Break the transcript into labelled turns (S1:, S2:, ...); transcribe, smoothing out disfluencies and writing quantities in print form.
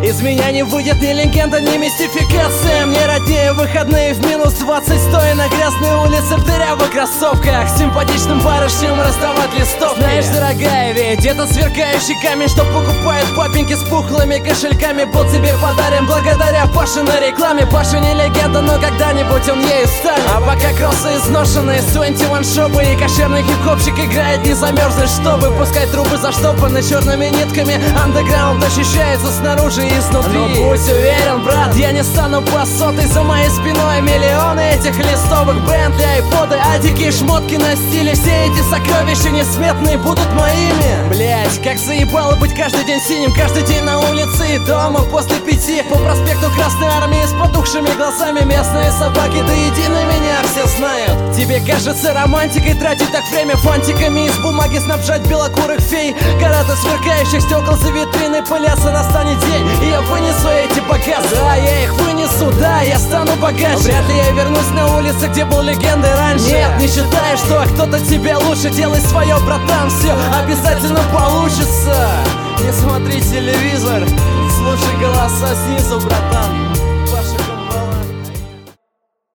S1: Из меня не выйдет ни легенда, ни мистификация. Мне роднее выходные в минус 20, стоя на грязной улице в дырявых кроссовках, симпатичным барышням раздавать листовки. Знаешь, дорогая, ведь это сверкающий камень, что покупают папеньки с пухлыми кошельками, был тебе подарен благодаря Пашиной рекламе. Паша не легенда, но когда-нибудь он ею станет. А пока кроссы изношенные, 21 шопы и кошерный хип-хопчик играет, не замерзнуть, чтобы пускай трубы заштопаны черными нитками. Андеграунд ощущается снаружи и изнутри. Но будь уверен, брат, я не стану посотой. За моей спиной миллионы этих листовых Бентли, айподы, а дикие шмотки на стиле. Все эти сокровища несметные будут моими. Блять, как заебало быть каждый день синим, каждый день на улице и дома после 5. По проспекту Красной Армии с потухшими глазами. Местные собаки до единой меня все знают. Тебе кажется романтикой тратить так время фантиками из бумаги снабжать белокурых фей. Карата сверкающих стекол за витриной пылятся, настанет день, и я вынесу эти богатства. Да, я их вынесу, да, я стану богаче. Но вряд ли я вернусь на улице, где был легендой раньше. Нет, не считаешь, что кто-то тебе лучше. Делай свое, братан, все обязательно получится. Не смотри телевизор, слушай голоса снизу, братан.